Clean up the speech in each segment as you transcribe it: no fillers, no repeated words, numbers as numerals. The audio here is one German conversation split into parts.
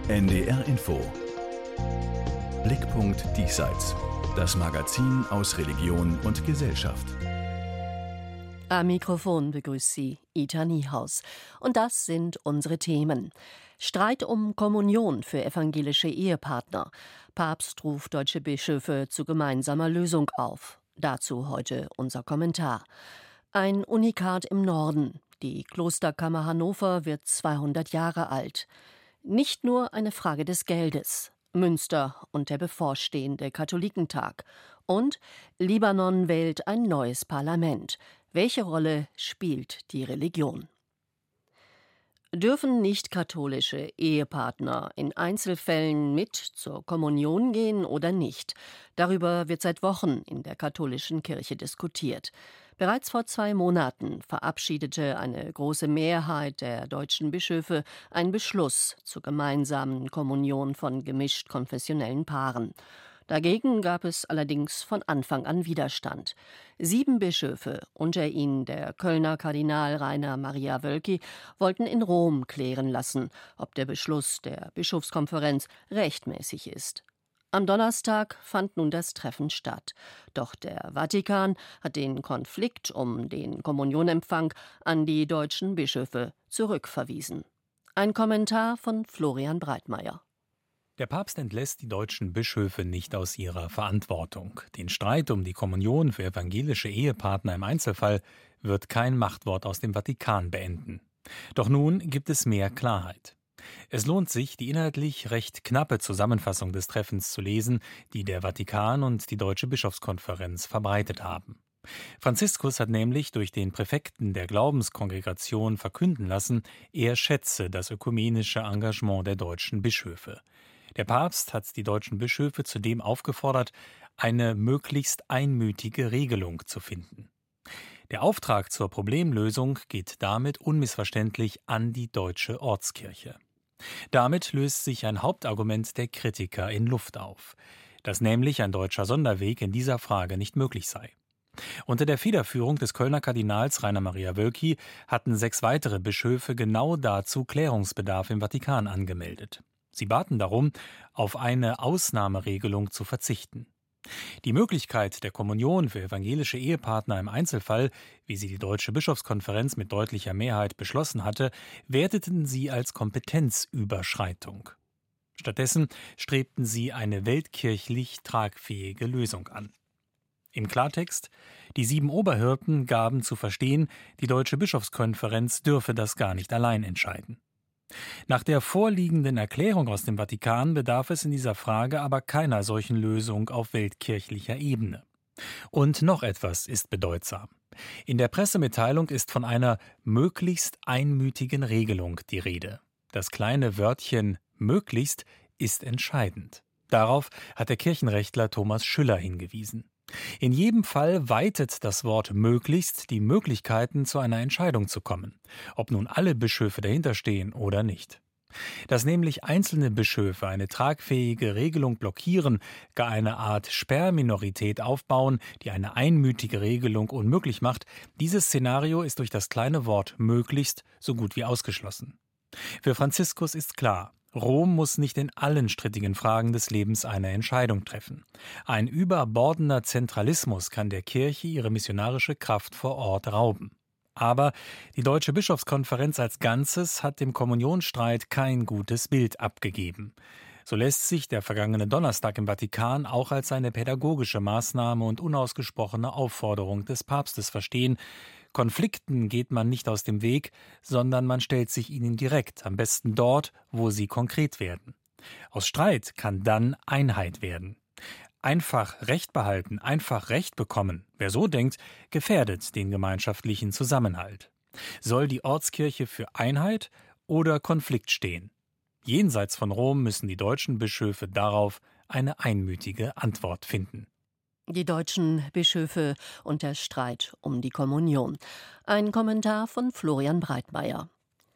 NDR Info. Blickpunkt Diesseits. Das Magazin aus Religion und Gesellschaft. Am Mikrofon begrüßt Sie Ita Niehaus. Und das sind unsere Themen. Streit um Kommunion für evangelische Ehepartner. Papst ruft deutsche Bischöfe zu gemeinsamer Lösung auf. Dazu heute unser Kommentar. Ein Unikat im Norden. Die Klosterkammer Hannover wird 200 Jahre alt. Nicht nur eine Frage des Geldes. Münster und der bevorstehende Katholikentag. Und Libanon wählt ein neues Parlament. Welche Rolle spielt die Religion? Dürfen nicht-katholische Ehepartner in Einzelfällen mit zur Kommunion gehen oder nicht? Darüber wird seit Wochen in der katholischen Kirche diskutiert. Bereits vor 2 Monaten verabschiedete eine große Mehrheit der deutschen Bischöfe einen Beschluss zur gemeinsamen Kommunion von gemischt konfessionellen Paaren. Dagegen gab es allerdings von Anfang an Widerstand. 7 Bischöfe, unter ihnen der Kölner Kardinal Rainer Maria Wölki, wollten in Rom klären lassen, ob der Beschluss der Bischofskonferenz rechtmäßig ist. Am Donnerstag fand nun das Treffen statt. Doch der Vatikan hat den Konflikt um den Kommunionempfang an die deutschen Bischöfe zurückverwiesen. Ein Kommentar von Florian Breitmeier. Der Papst entlässt die deutschen Bischöfe nicht aus ihrer Verantwortung. Den Streit um die Kommunion für evangelische Ehepartner im Einzelfall wird kein Machtwort aus dem Vatikan beenden. Doch nun gibt es mehr Klarheit. Es lohnt sich, die inhaltlich recht knappe Zusammenfassung des Treffens zu lesen, die der Vatikan und die Deutsche Bischofskonferenz verbreitet haben. Franziskus hat nämlich durch den Präfekten der Glaubenskongregation verkünden lassen, er schätze das ökumenische Engagement der deutschen Bischöfe. Der Papst hat die deutschen Bischöfe zudem aufgefordert, eine möglichst einmütige Regelung zu finden. Der Auftrag zur Problemlösung geht damit unmissverständlich an die deutsche Ortskirche. Damit löst sich ein Hauptargument der Kritiker in Luft auf, dass nämlich ein deutscher Sonderweg in dieser Frage nicht möglich sei. Unter der Federführung des Kölner Kardinals Rainer Maria Wölki hatten 6 weitere Bischöfe genau dazu Klärungsbedarf im Vatikan angemeldet. Sie baten darum, auf eine Ausnahmeregelung zu verzichten. Die Möglichkeit der Kommunion für evangelische Ehepartner im Einzelfall, wie sie die Deutsche Bischofskonferenz mit deutlicher Mehrheit beschlossen hatte, werteten sie als Kompetenzüberschreitung. Stattdessen strebten sie eine weltkirchlich tragfähige Lösung an. Im Klartext: Die 7 Oberhirten gaben zu verstehen, die Deutsche Bischofskonferenz dürfe das gar nicht allein entscheiden. Nach der vorliegenden Erklärung aus dem Vatikan bedarf es in dieser Frage aber keiner solchen Lösung auf weltkirchlicher Ebene. Und noch etwas ist bedeutsam. In der Pressemitteilung ist von einer möglichst einmütigen Regelung die Rede. Das kleine Wörtchen möglichst ist entscheidend. Darauf hat der Kirchenrechtler Thomas Schüller hingewiesen. In jedem Fall weitet das Wort möglichst die Möglichkeiten, zu einer Entscheidung zu kommen, ob nun alle Bischöfe dahinter stehen oder nicht. Dass nämlich einzelne Bischöfe eine tragfähige Regelung blockieren, gar eine Art Sperrminorität aufbauen, die eine einmütige Regelung unmöglich macht, dieses Szenario ist durch das kleine Wort möglichst so gut wie ausgeschlossen. Für Franziskus ist klar: Rom muss nicht in allen strittigen Fragen des Lebens eine Entscheidung treffen. Ein überbordender Zentralismus kann der Kirche ihre missionarische Kraft vor Ort rauben. Aber die Deutsche Bischofskonferenz als Ganzes hat dem Kommunionstreit kein gutes Bild abgegeben. So lässt sich der vergangene Donnerstag im Vatikan auch als eine pädagogische Maßnahme und unausgesprochene Aufforderung des Papstes verstehen. Konflikten geht man nicht aus dem Weg, sondern man stellt sich ihnen direkt, am besten dort, wo sie konkret werden. Aus Streit kann dann Einheit werden. Einfach Recht behalten, einfach Recht bekommen, wer so denkt, gefährdet den gemeinschaftlichen Zusammenhalt. Soll die Ortskirche für Einheit oder Konflikt stehen? Jenseits von Rom müssen die deutschen Bischöfe darauf eine einmütige Antwort finden. Die deutschen Bischöfe und der Streit um die Kommunion. Ein Kommentar von Florian Breitmeier.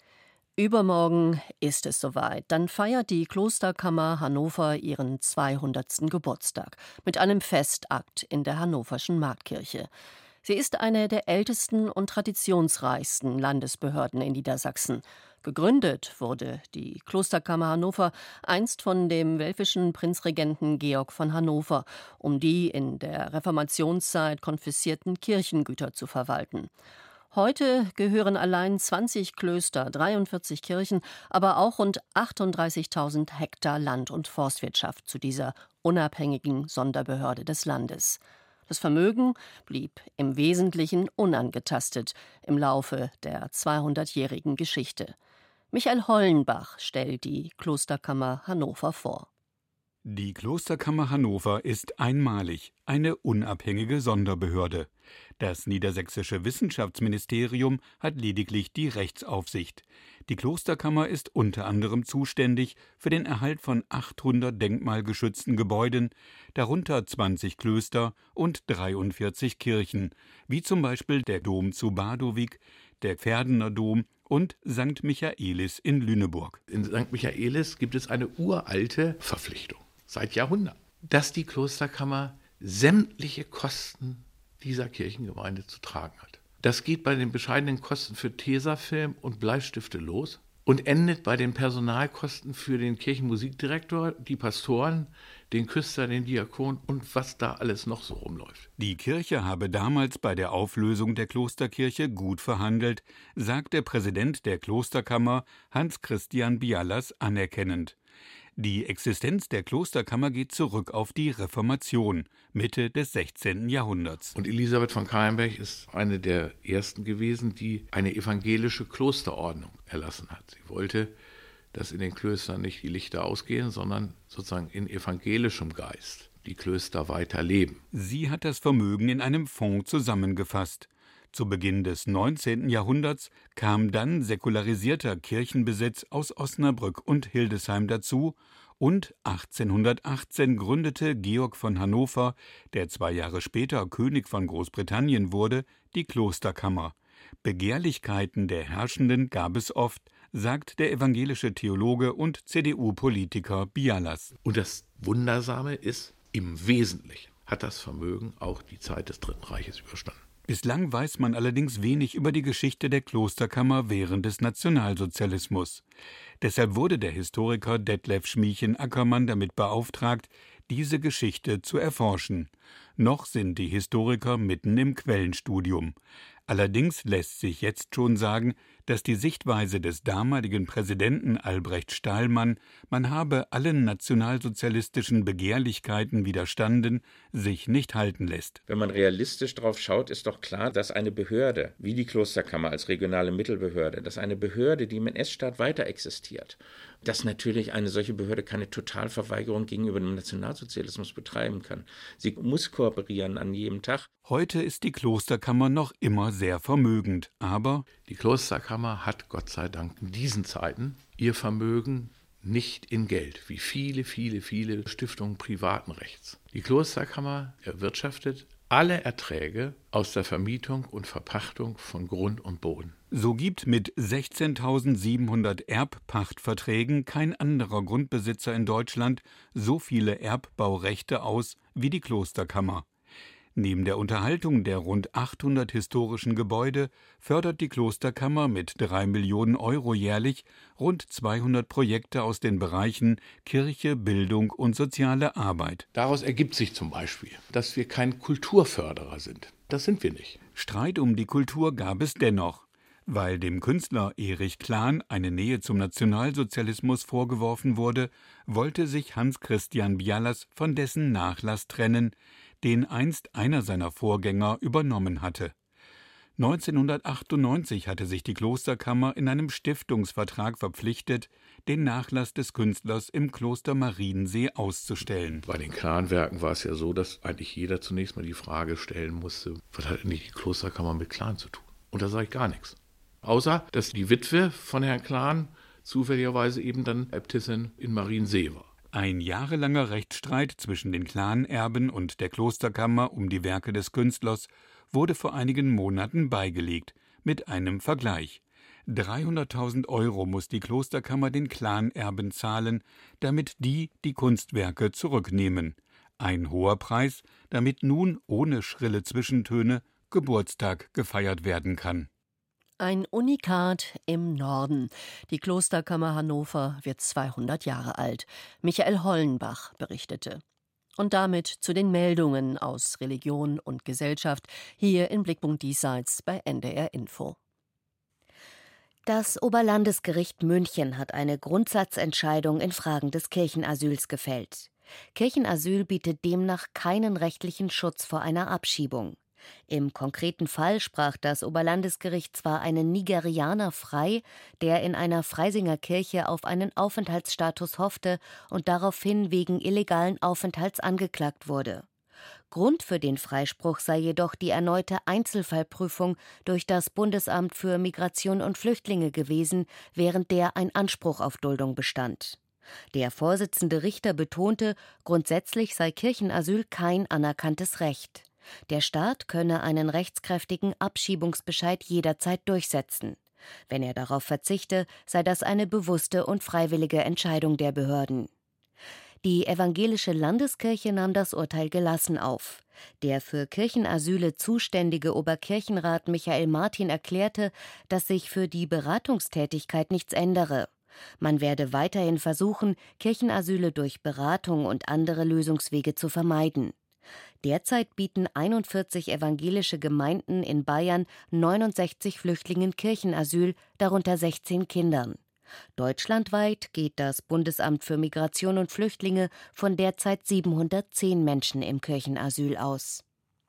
Übermorgen ist es soweit. Dann feiert die Klosterkammer Hannover ihren 200. Geburtstag mit einem Festakt in der Hannoverschen Marktkirche. Sie ist eine der ältesten und traditionsreichsten Landesbehörden in Niedersachsen. Gegründet wurde die Klosterkammer Hannover einst von dem welfischen Prinzregenten Georg von Hannover, um die in der Reformationszeit konfiszierten Kirchengüter zu verwalten. Heute gehören allein 20 Klöster, 43 Kirchen, aber auch rund 38.000 Hektar Land- und Forstwirtschaft zu dieser unabhängigen Sonderbehörde des Landes. Das Vermögen blieb im Wesentlichen unangetastet im Laufe der 200-jährigen Geschichte. Michael Hollenbach stellt die Klosterkammer Hannover vor. Die Klosterkammer Hannover ist einmalig, eine unabhängige Sonderbehörde. Das niedersächsische Wissenschaftsministerium hat lediglich die Rechtsaufsicht. Die Klosterkammer ist unter anderem zuständig für den Erhalt von 800 denkmalgeschützten Gebäuden, darunter 20 Klöster und 43 Kirchen, wie zum Beispiel der Dom zu Badowik, der Pferdener Dom und St. Michaelis in Lüneburg. In St. Michaelis gibt es eine uralte Verpflichtung, seit Jahrhunderten, dass die Klosterkammer sämtliche Kosten dieser Kirchengemeinde zu tragen hat. Das geht bei den bescheidenen Kosten für Tesafilm und Bleistifte los und endet bei den Personalkosten für den Kirchenmusikdirektor, die Pastoren, den Küster, den Diakon und was da alles noch so rumläuft. Die Kirche habe damals bei der Auflösung der Klosterkirche gut verhandelt, sagt der Präsident der Klosterkammer Hans-Christian Bialas anerkennend. Die Existenz der Klosterkammer geht zurück auf die Reformation, Mitte des 16. Jahrhunderts. Und Elisabeth von Calenberg ist eine der ersten gewesen, die eine evangelische Klosterordnung erlassen hat. Sie wollte, dass in den Klöstern nicht die Lichter ausgehen, sondern sozusagen in evangelischem Geist die Klöster weiterleben. Sie hat das Vermögen in einem Fonds zusammengefasst. Zu Beginn des 19. Jahrhunderts kam dann säkularisierter Kirchenbesitz aus Osnabrück und Hildesheim dazu und 1818 gründete Georg von Hannover, der 2 Jahre später König von Großbritannien wurde, die Klosterkammer. Begehrlichkeiten der Herrschenden gab es oft, sagt der evangelische Theologe und CDU-Politiker Bialas. Und das Wundersame ist, im Wesentlichen hat das Vermögen auch die Zeit des Dritten Reiches überstanden. Bislang weiß man allerdings wenig über die Geschichte der Klosterkammer während des Nationalsozialismus. Deshalb wurde der Historiker Detlef Schmiechen-Ackermann damit beauftragt, diese Geschichte zu erforschen. Noch sind die Historiker mitten im Quellenstudium. Allerdings lässt sich jetzt schon sagen, dass die Sichtweise des damaligen Präsidenten Albrecht Stahlmann, man habe allen nationalsozialistischen Begehrlichkeiten widerstanden, sich nicht halten lässt. Wenn man realistisch drauf schaut, ist doch klar, dass eine Behörde, wie die Klosterkammer als regionale Mittelbehörde, dass eine Behörde, die im NS-Staat weiter existiert, dass natürlich eine solche Behörde keine Totalverweigerung gegenüber dem Nationalsozialismus betreiben kann. Sie muss kooperieren an jedem Tag. Heute ist die Klosterkammer noch immer sehr vermögend, aber die Klosterkammer hat Gott sei Dank in diesen Zeiten ihr Vermögen nicht in Geld, wie viele Stiftungen privaten Rechts. Die Klosterkammer erwirtschaftet alle Erträge aus der Vermietung und Verpachtung von Grund und Boden. So gibt mit 16.700 Erbpachtverträgen kein anderer Grundbesitzer in Deutschland so viele Erbbaurechte aus wie die Klosterkammer. Neben der Unterhaltung der rund 800 historischen Gebäude fördert die Klosterkammer mit 3 Millionen Euro jährlich rund 200 Projekte aus den Bereichen Kirche, Bildung und soziale Arbeit. Daraus ergibt sich zum Beispiel, dass wir kein Kulturförderer sind. Das sind wir nicht. Streit um die Kultur gab es dennoch. Weil dem Künstler Erich Klan eine Nähe zum Nationalsozialismus vorgeworfen wurde, wollte sich Hans-Christian Bialas von dessen Nachlass trennen, den einst einer seiner Vorgänger übernommen hatte. 1998 hatte sich die Klosterkammer in einem Stiftungsvertrag verpflichtet, den Nachlass des Künstlers im Kloster Mariensee auszustellen. Bei den Klanwerken war es ja so, dass eigentlich jeder zunächst mal die Frage stellen musste, was hat eigentlich die Klosterkammer mit Klan zu tun? Und da sage ich gar nichts. Außer, dass die Witwe von Herrn Klan zufälligerweise eben dann Äbtissin in Mariensee war. Ein jahrelanger Rechtsstreit zwischen den Clanerben und der Klosterkammer um die Werke des Künstlers wurde vor einigen Monaten beigelegt, mit einem Vergleich. 300.000 Euro muss die Klosterkammer den Clanerben zahlen, damit die Kunstwerke zurücknehmen. Ein hoher Preis, damit nun ohne schrille Zwischentöne Geburtstag gefeiert werden kann. Ein Unikat im Norden. Die Klosterkammer Hannover wird 200 Jahre alt. Michael Hollenbach berichtete. Und damit zu den Meldungen aus Religion und Gesellschaft hier in Blickpunkt Diesseits bei NDR Info. Das Oberlandesgericht München hat eine Grundsatzentscheidung in Fragen des Kirchenasyls gefällt. Kirchenasyl bietet demnach keinen rechtlichen Schutz vor einer Abschiebung. Im konkreten Fall sprach das Oberlandesgericht zwar einen Nigerianer frei, der in einer Freisinger Kirche auf einen Aufenthaltsstatus hoffte und daraufhin wegen illegalen Aufenthalts angeklagt wurde. Grund für den Freispruch sei jedoch die erneute Einzelfallprüfung durch das Bundesamt für Migration und Flüchtlinge gewesen, während der ein Anspruch auf Duldung bestand. Der Vorsitzende Richter betonte, grundsätzlich sei Kirchenasyl kein anerkanntes Recht. Der Staat könne einen rechtskräftigen Abschiebungsbescheid jederzeit durchsetzen. Wenn er darauf verzichte, sei das eine bewusste und freiwillige Entscheidung der Behörden. Die evangelische Landeskirche nahm das Urteil gelassen auf. Der für Kirchenasyle zuständige Oberkirchenrat Michael Martin erklärte, dass sich für die Beratungstätigkeit nichts ändere. Man werde weiterhin versuchen, Kirchenasyle durch Beratung und andere Lösungswege zu vermeiden. Derzeit bieten 41 evangelische Gemeinden in Bayern 69 Flüchtlingen Kirchenasyl, darunter 16 Kindern. Deutschlandweit geht das Bundesamt für Migration und Flüchtlinge von derzeit 710 Menschen im Kirchenasyl aus.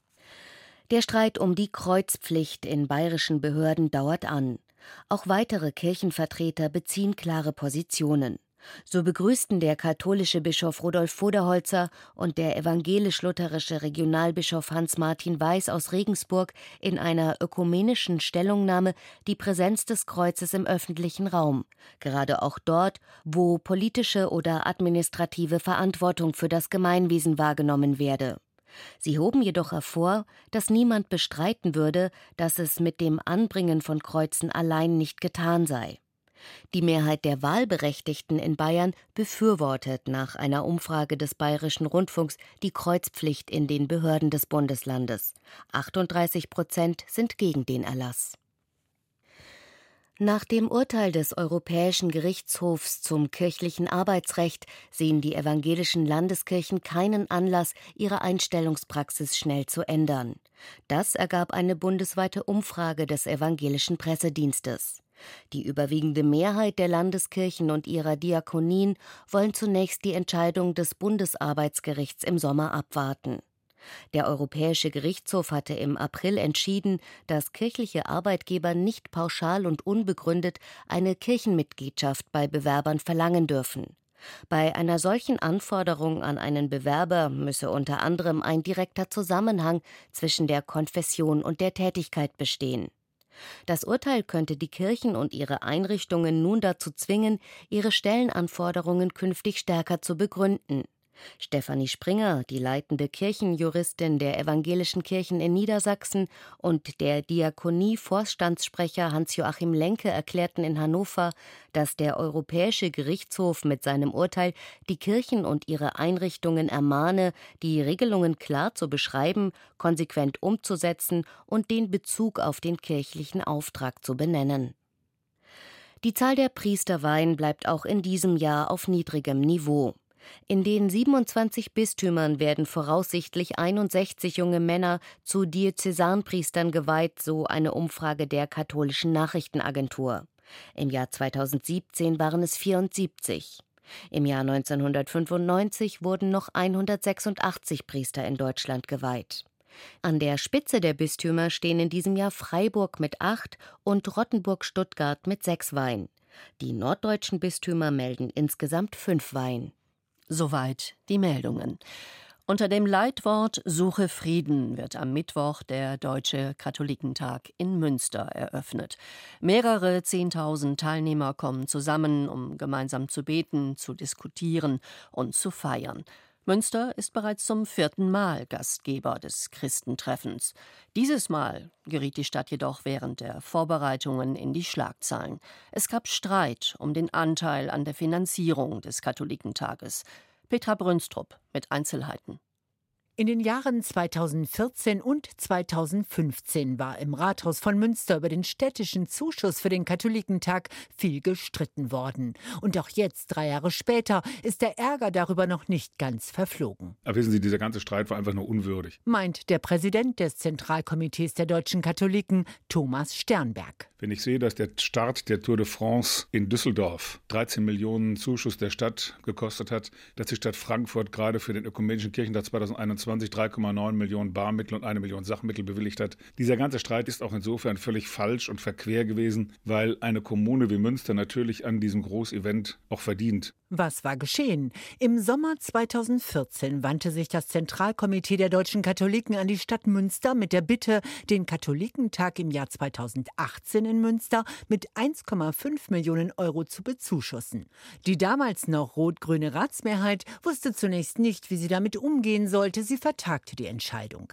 Der Streit um die Kreuzpflicht in bayerischen Behörden dauert an. Auch weitere Kirchenvertreter beziehen klare Positionen. So begrüßten der katholische Bischof Rudolf Voderholzer und der evangelisch-lutherische Regionalbischof Hans-Martin Weiß aus Regensburg in einer ökumenischen Stellungnahme die Präsenz des Kreuzes im öffentlichen Raum, gerade auch dort, wo politische oder administrative Verantwortung für das Gemeinwesen wahrgenommen werde. Sie hoben jedoch hervor, dass niemand bestreiten würde, dass es mit dem Anbringen von Kreuzen allein nicht getan sei. Die Mehrheit der Wahlberechtigten in Bayern befürwortet nach einer Umfrage des Bayerischen Rundfunks die Kreuzpflicht in den Behörden des Bundeslandes. 38% sind gegen den Erlass. Nach dem Urteil des Europäischen Gerichtshofs zum kirchlichen Arbeitsrecht sehen die evangelischen Landeskirchen keinen Anlass, ihre Einstellungspraxis schnell zu ändern. Das ergab eine bundesweite Umfrage des evangelischen Pressedienstes. Die überwiegende Mehrheit der Landeskirchen und ihrer Diakonien wollen zunächst die Entscheidung des Bundesarbeitsgerichts im Sommer abwarten. Der Europäische Gerichtshof hatte im April entschieden, dass kirchliche Arbeitgeber nicht pauschal und unbegründet eine Kirchenmitgliedschaft bei Bewerbern verlangen dürfen. Bei einer solchen Anforderung an einen Bewerber müsse unter anderem ein direkter Zusammenhang zwischen der Konfession und der Tätigkeit bestehen. Das Urteil könnte die Kirchen und ihre Einrichtungen nun dazu zwingen, ihre Stellenanforderungen künftig stärker zu begründen. Stefanie Springer, die leitende Kirchenjuristin der evangelischen Kirchen in Niedersachsen, und der Diakonie-Vorstandssprecher Hans-Joachim Lenke erklärten in Hannover, dass der Europäische Gerichtshof mit seinem Urteil die Kirchen und ihre Einrichtungen ermahne, die Regelungen klar zu beschreiben, konsequent umzusetzen und den Bezug auf den kirchlichen Auftrag zu benennen. Die Zahl der Priesterweihen bleibt auch in diesem Jahr auf niedrigem Niveau. In den 27 Bistümern werden voraussichtlich 61 junge Männer zu Diözesanpriestern geweiht, so eine Umfrage der Katholischen Nachrichtenagentur. Im Jahr 2017 waren es 74. Im Jahr 1995 wurden noch 186 Priester in Deutschland geweiht. An der Spitze der Bistümer stehen in diesem Jahr Freiburg mit 8 und Rottenburg-Stuttgart mit 6 Weihen. Die norddeutschen Bistümer melden insgesamt 5 Weihen. Soweit die Meldungen. Unter dem Leitwort Suche Frieden wird am Mittwoch der Deutsche Katholikentag in Münster eröffnet. Mehrere 10.000 Teilnehmer kommen zusammen, um gemeinsam zu beten, zu diskutieren und zu feiern. Münster ist bereits zum 4. Mal Gastgeber des Christentreffens. Dieses Mal geriet die Stadt jedoch während der Vorbereitungen in die Schlagzeilen. Es gab Streit um den Anteil an der Finanzierung des Katholikentages. Petra Brünstrup mit Einzelheiten. In den Jahren 2014 und 2015 war im Rathaus von Münster über den städtischen Zuschuss für den Katholikentag viel gestritten worden. Und auch jetzt, 3 Jahre später, ist der Ärger darüber noch nicht ganz verflogen. Aber wissen Sie, dieser ganze Streit war einfach nur unwürdig. Meint der Präsident des Zentralkomitees der deutschen Katholiken, Thomas Sternberg. Wenn ich sehe, dass der Start der Tour de France in Düsseldorf 13 Millionen Zuschuss der Stadt gekostet hat, dass die Stadt Frankfurt gerade für den Ökumenischen Kirchentag 2021 3,9 Millionen Barmittel und 1 Million Sachmittel bewilligt hat. Dieser ganze Streit ist auch insofern völlig falsch und verquer gewesen, weil eine Kommune wie Münster natürlich an diesem Großevent auch verdient. Was war geschehen? Im Sommer 2014 wandte sich das Zentralkomitee der deutschen Katholiken an die Stadt Münster mit der Bitte, den Katholikentag im Jahr 2018 in Münster mit 1,5 Millionen Euro zu bezuschussen. Die damals noch rot-grüne Ratsmehrheit wusste zunächst nicht, wie sie damit umgehen sollte. Sie vertagte die Entscheidung.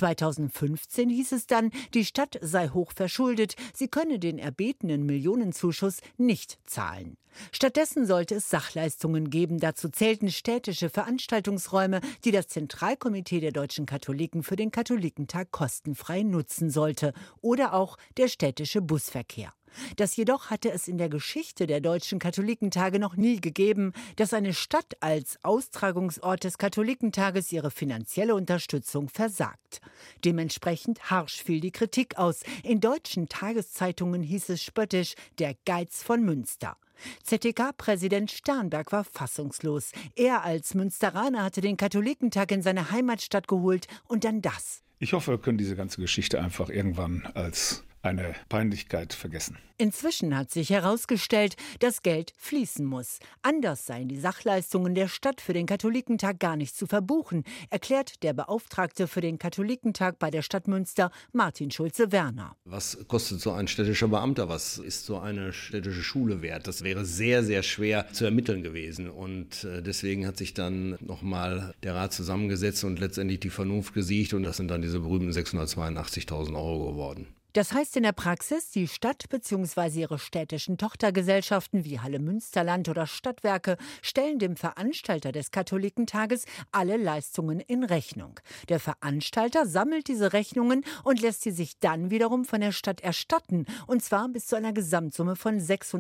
2015 hieß es dann, die Stadt sei hoch verschuldet, sie könne den erbetenen Millionenzuschuss nicht zahlen. Stattdessen sollte es Sachleistungen geben. Dazu zählten städtische Veranstaltungsräume, die das Zentralkomitee der deutschen Katholiken für den Katholikentag kostenfrei nutzen sollte. Oder auch der städtische Busverkehr. Das jedoch hatte es in der Geschichte der deutschen Katholikentage noch nie gegeben, dass eine Stadt als Austragungsort des Katholikentages ihre finanzielle Unterstützung versagt. Dementsprechend harsch fiel die Kritik aus. In deutschen Tageszeitungen hieß es spöttisch, der Geiz von Münster. ZDK-Präsident Sternberg war fassungslos. Er als Münsteraner hatte den Katholikentag in seine Heimatstadt geholt und dann das. Ich hoffe, wir können diese ganze Geschichte einfach irgendwann als eine Peinlichkeit vergessen. Inzwischen hat sich herausgestellt, dass Geld fließen muss. Anders seien die Sachleistungen der Stadt für den Katholikentag gar nicht zu verbuchen, erklärt der Beauftragte für den Katholikentag bei der Stadt Münster, Martin Schulze-Werner. Was kostet so ein städtischer Beamter? Was ist so eine städtische Schule wert? Das wäre sehr, sehr schwer zu ermitteln gewesen. Und deswegen hat sich dann nochmal der Rat zusammengesetzt und letztendlich die Vernunft gesiegt. Und das sind dann diese berühmten 682.000 Euro geworden. Das heißt in der Praxis, die Stadt bzw. ihre städtischen Tochtergesellschaften wie Halle Münsterland oder Stadtwerke stellen dem Veranstalter des Katholikentages alle Leistungen in Rechnung. Der Veranstalter sammelt diese Rechnungen und lässt sie sich dann wiederum von der Stadt erstatten, und zwar bis zu einer Gesamtsumme von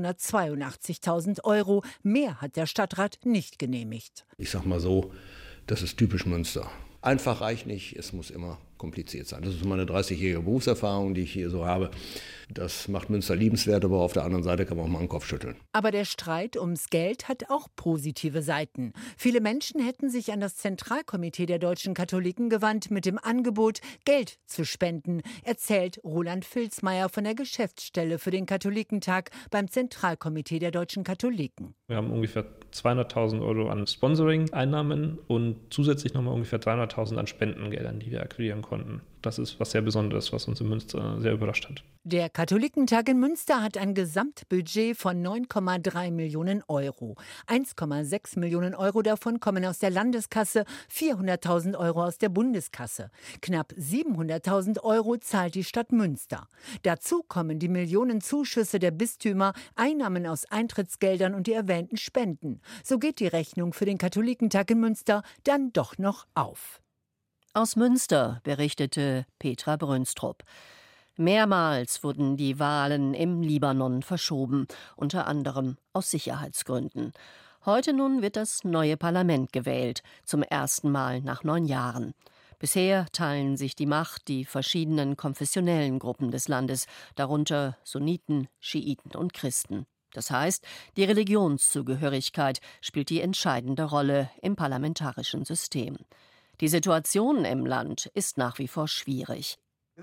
682.000 Euro. Mehr hat der Stadtrat nicht genehmigt. Ich sag mal so, das ist typisch Münster. Einfach reicht nicht, es muss immer kompliziert sein. Das ist meine 30-jährige Berufserfahrung, die ich hier so habe. Das macht Münster liebenswert, aber auf der anderen Seite kann man auch mal den Kopf schütteln. Aber der Streit ums Geld hat auch positive Seiten. Viele Menschen hätten sich an das Zentralkomitee der deutschen Katholiken gewandt mit dem Angebot, Geld zu spenden, erzählt Roland Filzmeier von der Geschäftsstelle für den Katholikentag beim Zentralkomitee der deutschen Katholiken. Wir haben ungefähr 200.000 Euro an Sponsoring-Einnahmen und zusätzlich nochmal ungefähr 300.000 an Spendengeldern, die wir akquirieren konnten. Das ist was sehr Besonderes, was uns in Münster sehr überrascht hat. Der Katholikentag in Münster hat ein Gesamtbudget von 9,3 Millionen Euro. 1,6 Millionen Euro davon kommen aus der Landeskasse, 400.000 Euro aus der Bundeskasse. Knapp 700.000 Euro zahlt die Stadt Münster. Dazu kommen die Millionen Zuschüsse der Bistümer, Einnahmen aus Eintrittsgeldern und die erwähnten Spenden. So geht die Rechnung für den Katholikentag in Münster dann doch noch auf. Aus Münster berichtete Petra Brönstrup. Mehrmals wurden die Wahlen im Libanon verschoben, unter anderem aus Sicherheitsgründen. Heute nun wird das neue Parlament gewählt, zum ersten Mal nach 9 Jahren. Bisher teilen sich die Macht die verschiedenen konfessionellen Gruppen des Landes, darunter Sunniten, Schiiten und Christen. Das heißt, die Religionszugehörigkeit spielt die entscheidende Rolle im parlamentarischen System. Die Situation im Land ist nach wie vor schwierig.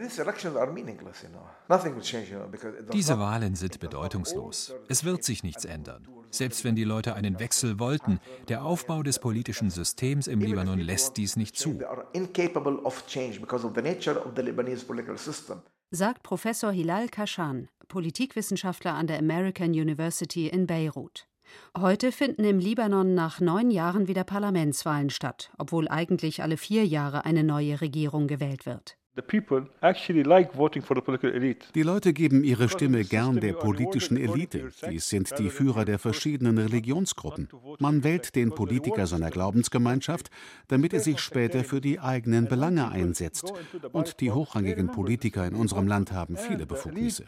Diese Wahlen sind bedeutungslos. Es wird sich nichts ändern. Selbst wenn die Leute einen Wechsel wollten, der Aufbau des politischen Systems im Libanon lässt dies nicht zu. Sagt Professor Hilal Kashan, Politikwissenschaftler an der American University in Beirut. Heute finden im Libanon nach 9 Jahren wieder Parlamentswahlen statt, obwohl eigentlich alle 4 Jahre eine neue Regierung gewählt wird. Die Leute geben ihre Stimme gern der politischen Elite. Dies sind die Führer der verschiedenen Religionsgruppen. Man wählt den Politiker seiner Glaubensgemeinschaft, damit er sich später für die eigenen Belange einsetzt. Und die hochrangigen Politiker in unserem Land haben viele Befugnisse.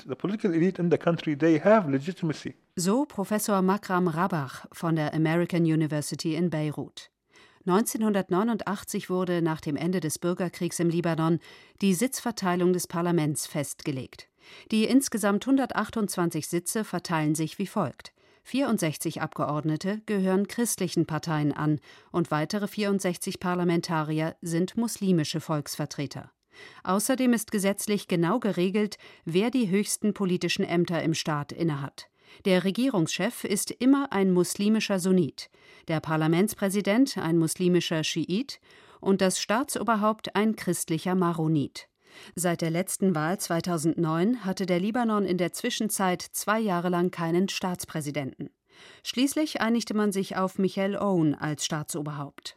So Professor Makram Rabach von der American University in Beirut. 1989 wurde nach dem Ende des Bürgerkriegs im Libanon die Sitzverteilung des Parlaments festgelegt. Die insgesamt 128 Sitze verteilen sich wie folgt. 64 Abgeordnete gehören christlichen Parteien an und weitere 64 Parlamentarier sind muslimische Volksvertreter. Außerdem ist gesetzlich genau geregelt, wer die höchsten politischen Ämter im Staat innehat. Der Regierungschef ist immer ein muslimischer Sunnit, der Parlamentspräsident ein muslimischer Schiit und das Staatsoberhaupt ein christlicher Maronit. Seit der letzten Wahl 2009 hatte der Libanon in der Zwischenzeit 2 Jahre lang keinen Staatspräsidenten. Schließlich einigte man sich auf Michel Aoun als Staatsoberhaupt.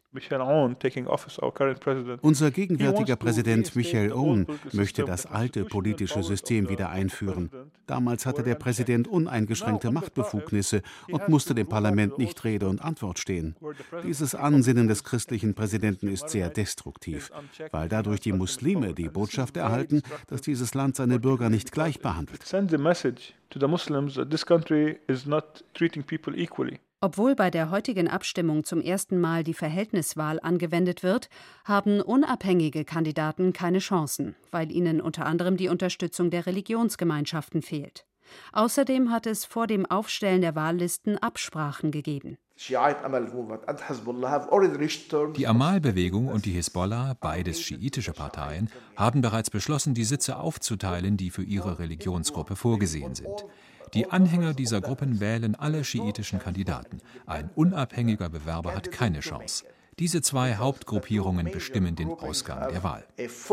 Unser gegenwärtiger Präsident Michel Aoun möchte das alte politische System wieder einführen. Damals hatte der Präsident uneingeschränkte Machtbefugnisse und musste dem Parlament nicht Rede und Antwort stehen. Dieses Ansinnen des christlichen Präsidenten ist sehr destruktiv, weil dadurch die Muslime die Botschaft erhalten, dass dieses Land seine Bürger nicht gleich behandelt. Obwohl bei der heutigen Abstimmung zum ersten Mal die Verhältniswahl angewendet wird, haben unabhängige Kandidaten keine Chancen, weil ihnen unter anderem die Unterstützung der Religionsgemeinschaften fehlt. Außerdem hat es vor dem Aufstellen der Wahllisten Absprachen gegeben. Die Amal-Bewegung und die Hisbollah, beides schiitische Parteien, haben bereits beschlossen, die Sitze aufzuteilen, die für ihre Religionsgruppe vorgesehen sind. Die Anhänger dieser Gruppen wählen alle schiitischen Kandidaten. Ein unabhängiger Bewerber hat keine Chance. Diese 2 Hauptgruppierungen bestimmen den Ausgang der Wahl.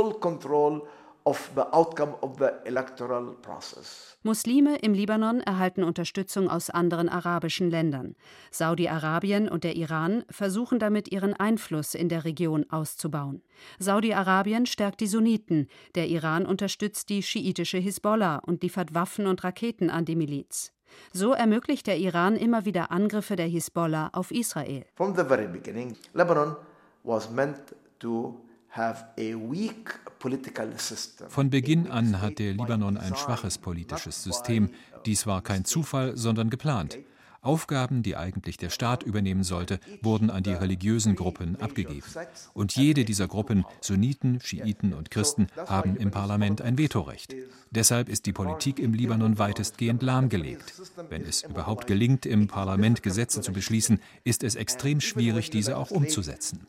Muslime im Libanon erhalten Unterstützung aus anderen arabischen Ländern. Saudi-Arabien und der Iran versuchen damit, ihren Einfluss in der Region auszubauen. Saudi-Arabien stärkt die Sunniten, der Iran unterstützt die schiitische Hisbollah und liefert Waffen und Raketen an die Miliz. So ermöglicht der Iran immer wieder Angriffe der Hisbollah auf Israel. From the very beginning, Lebanon was meant to have a weak political system. Von Beginn an hat der Libanon ein schwaches politisches System. Dies war kein Zufall, sondern geplant. Aufgaben, die eigentlich der Staat übernehmen sollte, wurden an die religiösen Gruppen abgegeben. Und jede dieser Gruppen, Sunniten, Schiiten und Christen, haben im Parlament ein Vetorecht. Deshalb ist die Politik im Libanon weitestgehend lahmgelegt. Wenn es überhaupt gelingt, im Parlament Gesetze zu beschließen, ist es extrem schwierig, diese auch umzusetzen.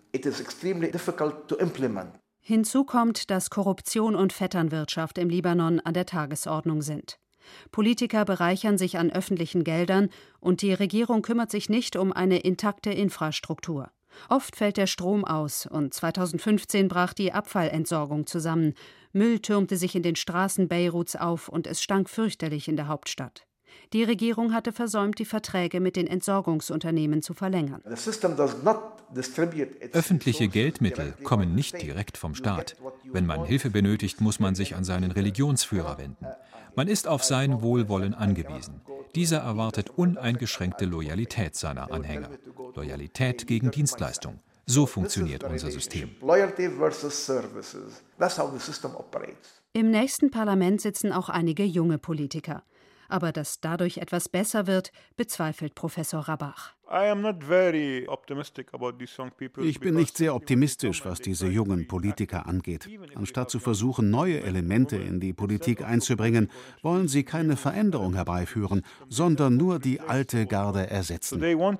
Hinzu kommt, dass Korruption und Vetternwirtschaft im Libanon an der Tagesordnung sind. Politiker bereichern sich an öffentlichen Geldern und die Regierung kümmert sich nicht um eine intakte Infrastruktur. Oft fällt der Strom aus und 2015 brach die Abfallentsorgung zusammen. Müll türmte sich in den Straßen Beiruts auf und es stank fürchterlich in der Hauptstadt. Die Regierung hatte versäumt, die Verträge mit den Entsorgungsunternehmen zu verlängern. Öffentliche Geldmittel kommen nicht direkt vom Staat. Wenn man Hilfe benötigt, muss man sich an seinen Religionsführer wenden. Man ist auf sein Wohlwollen angewiesen. Dieser erwartet uneingeschränkte Loyalität seiner Anhänger. Loyalität gegen Dienstleistung. So funktioniert unser System. Im nächsten Parlament sitzen auch einige junge Politiker. Aber dass dadurch etwas besser wird, bezweifelt Professor Rabach. Ich bin nicht sehr optimistisch, was diese jungen Politiker angeht. Anstatt zu versuchen, neue Elemente in die Politik einzubringen, wollen sie keine Veränderung herbeiführen, sondern nur die alte Garde ersetzen.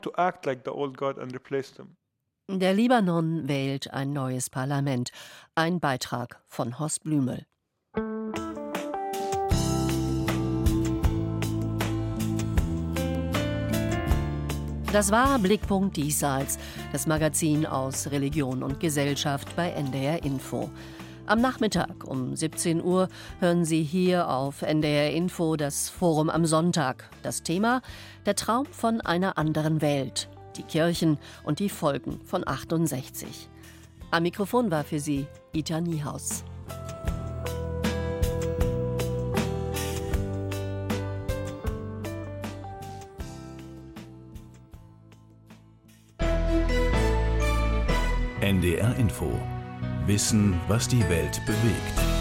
Der Libanon wählt ein neues Parlament. Ein Beitrag von Horst Blümel. Das war Blickpunkt Diesseits, das Magazin aus Religion und Gesellschaft bei NDR Info. Am Nachmittag um 17 Uhr hören Sie hier auf NDR Info das Forum am Sonntag. Das Thema: Der Traum von einer anderen Welt. Die Kirchen und die Folgen von 68. Am Mikrofon war für Sie Ita Niehaus. NDR Info. Wissen, was die Welt bewegt.